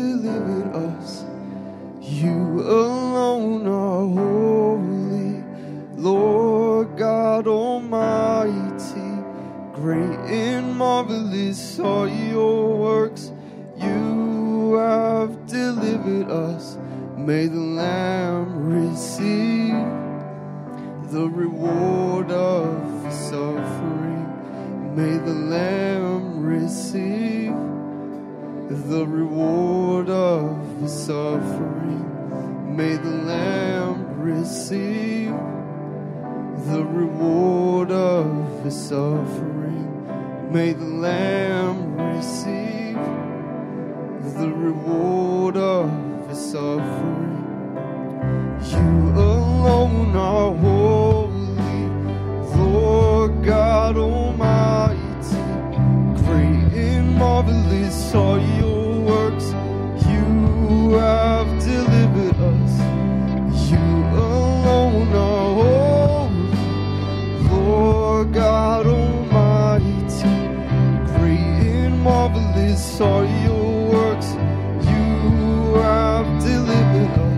delivered us. You alone are holy, Lord God Almighty. Great and marvelous are your works. You have delivered us. May the Lamb receive the reward of suffering. May the Lamb receive the reward of suffering. May the Lamb receive the reward of suffering. May the Lamb receive the reward of suffering. You alone are holy, Lord God Almighty. Great and marvelous are your works. You have delivered us. You alone are holy, Lord God Almighty. Great and marvelous are your works. You have delivered us.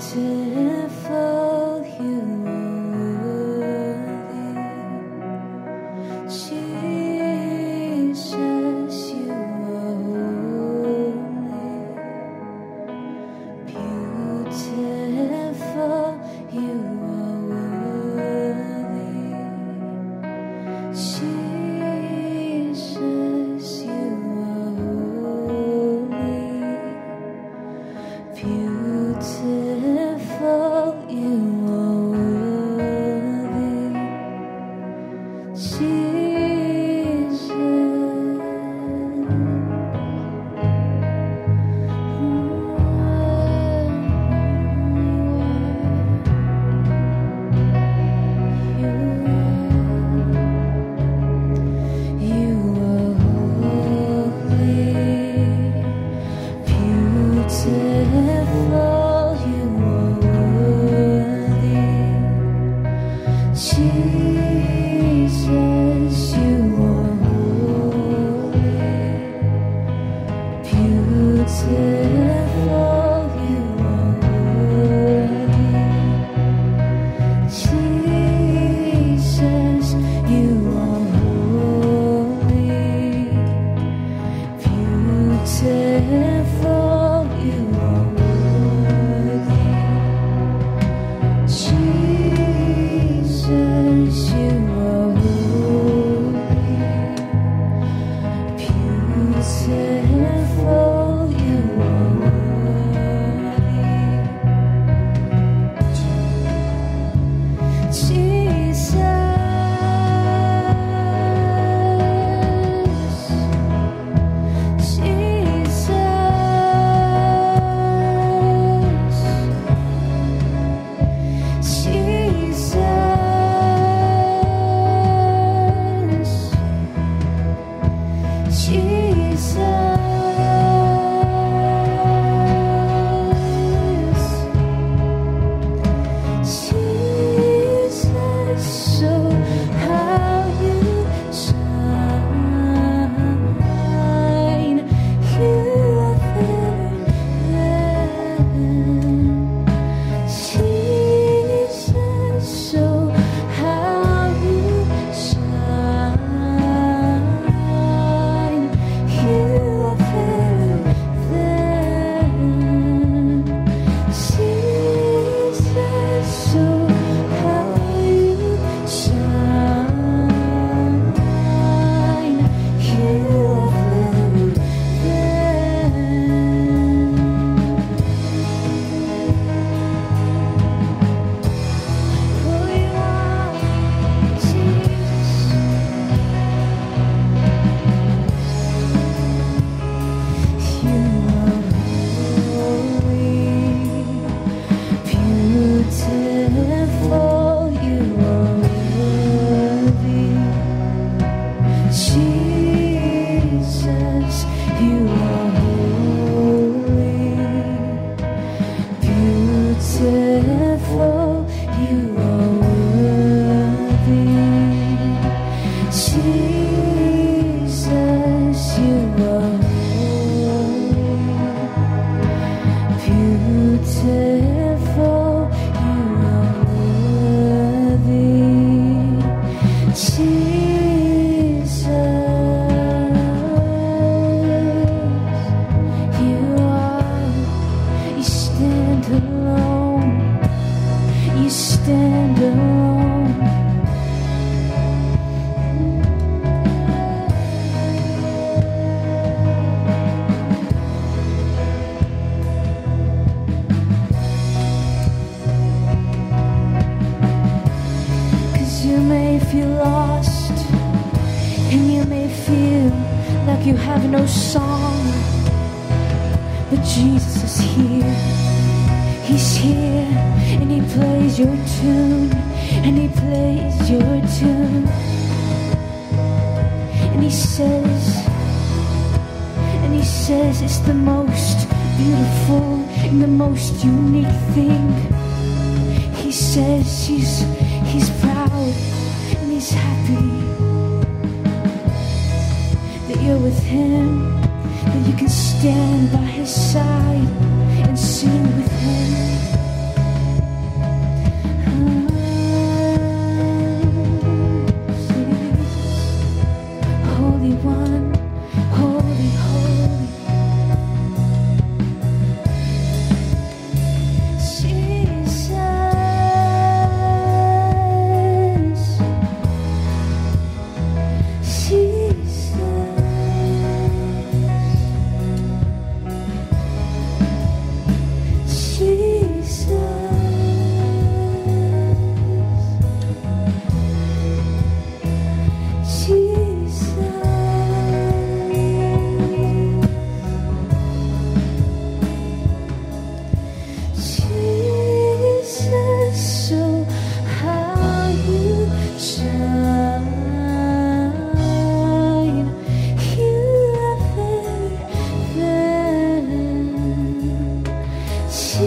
Stand by his side and sing with him.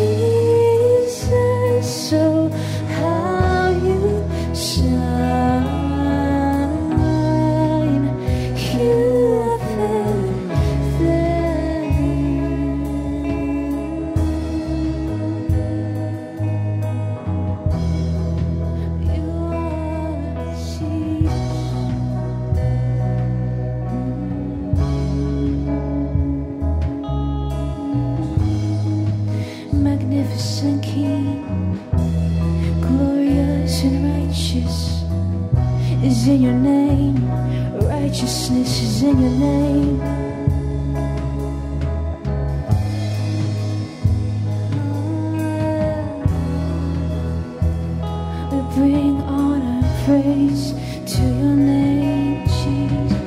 Jesus, oh, how you shine. You are magnificent King, glorious and righteous is in your name. Righteousness is in your name. We bring honor and praise to your name, Jesus.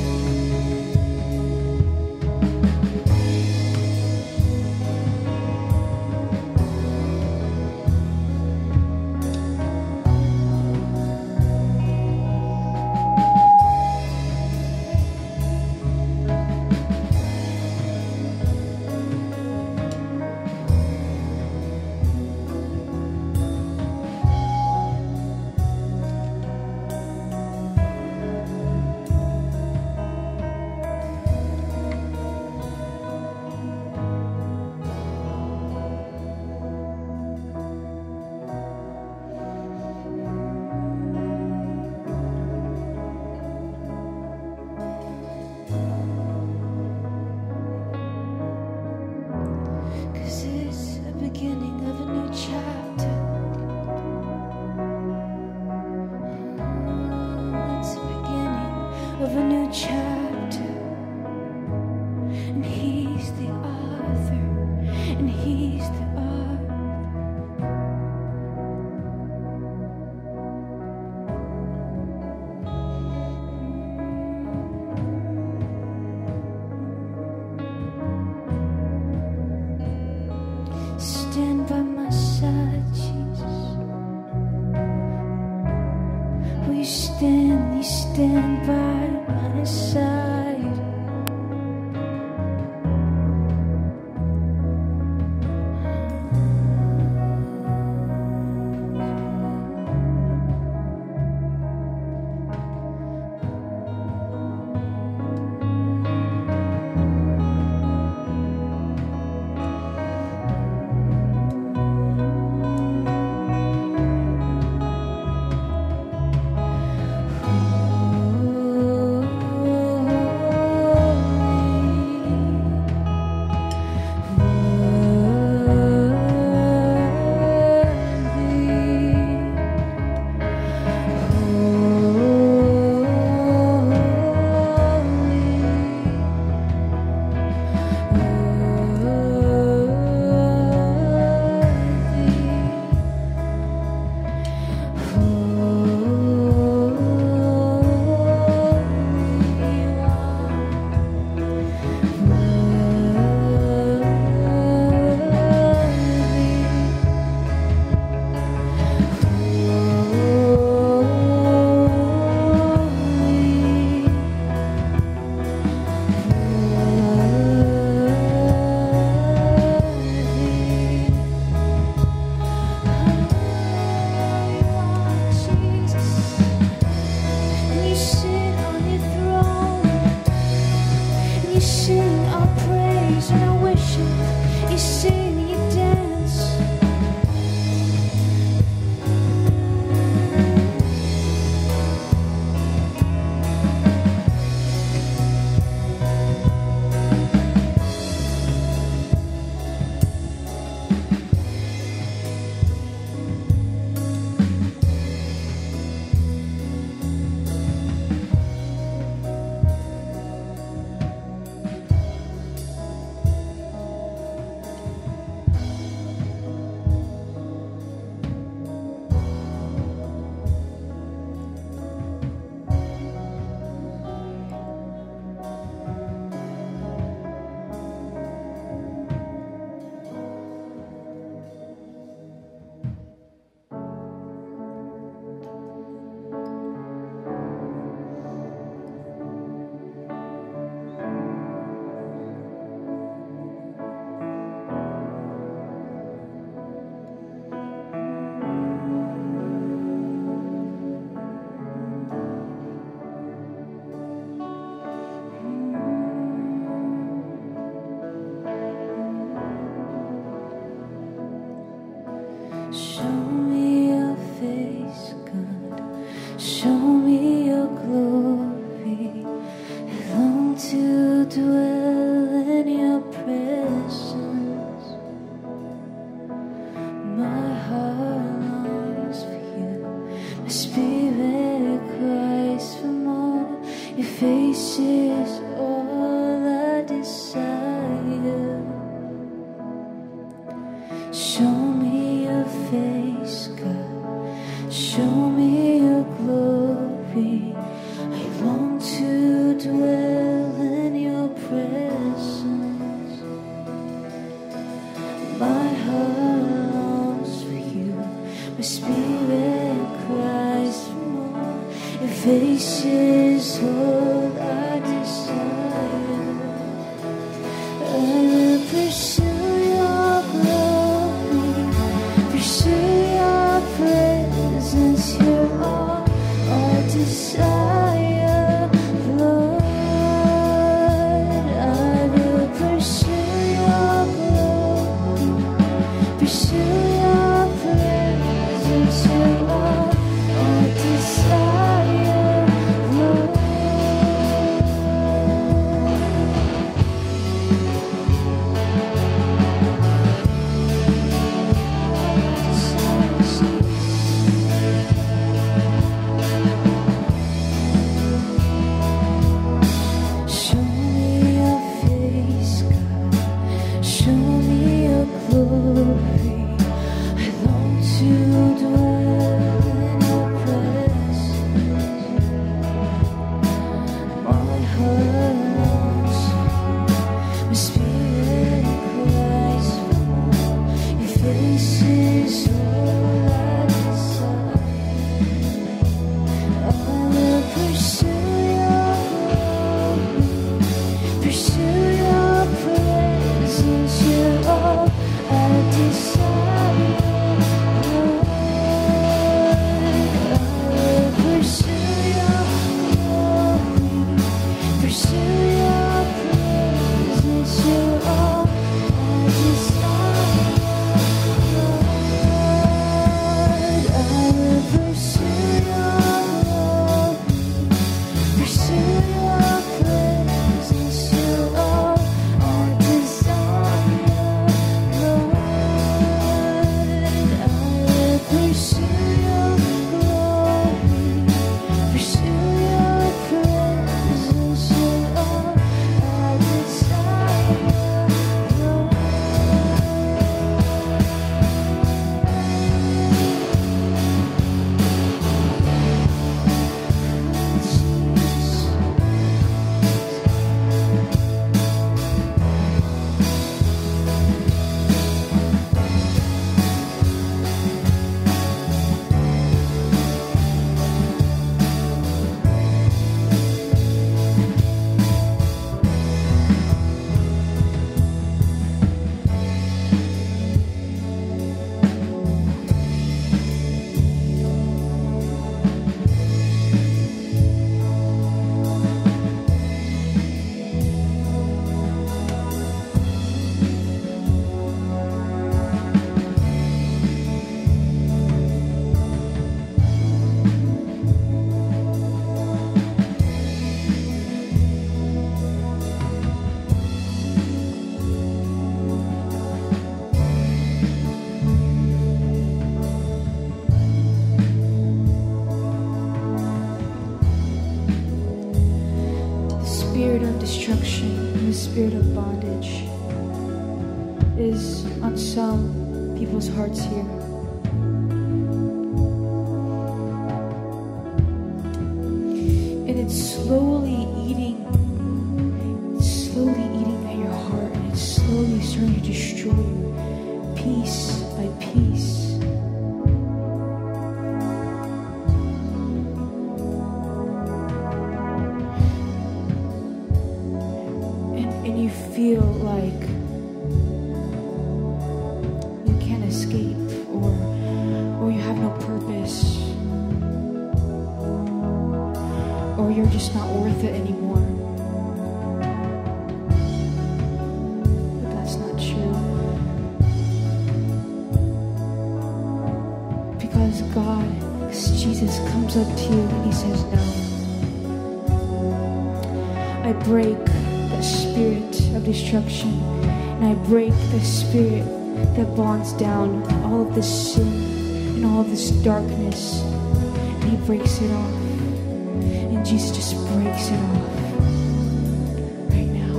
Beginning of a new chapter. It's the beginning of a new chapter. And he's the author, and he's the stand by my side, Jesus. Will you stand by my side? Oh, Show me your face, God. Show me your glory. I long to dwell in your presence. My heart longs for you. My spirit cries for more. Your face is all I desire. Show me your face, God. Show me your glory. I long to dwell in your presence. My heart longs for you. My spirit cries for more. Your face is all I desire. I will pursue your glory, pursue your presence. You're all I desire, Lord. I will pursue your glory, pursue your presence. You're all I desire, Lord. Show me your face, God. Show me your glory. I long to dwell in your presence. My heart longs for you. My spirit cries for more. Your face is all I desire. I will pursue your glory, pursue your presence. You're all I desire, Lord. I will pursue your glory, pursue your presence. You're all I desire, Lord. I will pursue your glory, pursue your presence. You're all I desire, Lord. I will pursue your glory, pursue your presence. You're all I desire, Lord. Jesus. The spirit of destruction and the spirit of bondage is on some people's hearts here. And it's slowly eating at your heart, and it's slowly starting to destroy you piece by piece. And you feel like you can't escape, or you have no purpose, or you're just not worth it anymore. But that's not true. Jesus comes up to you and he says, no. I break the spirit of destruction, and I break the spirit that bonds down all of this sin and all of this darkness. And he breaks it off. And Jesus just breaks it off right now.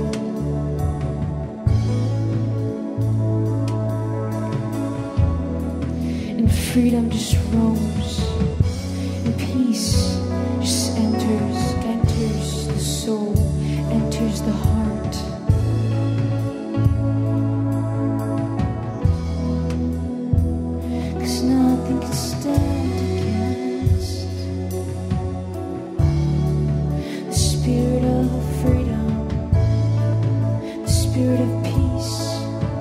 And freedom just roams. And peace just enters the soul, enters the heart. Cause nothing can stand against the spirit of freedom, the spirit of peace.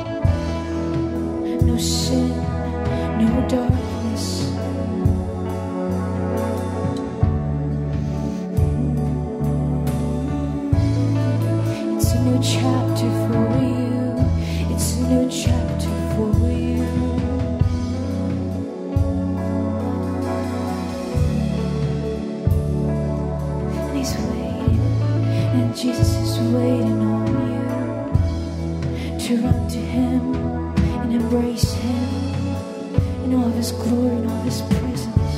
No sin, no darkness. It's a new chapter for you. It's a new chapter for you. And he's waiting, and Jesus is waiting on you to run to him and embrace him in all of his glory and all of his presence.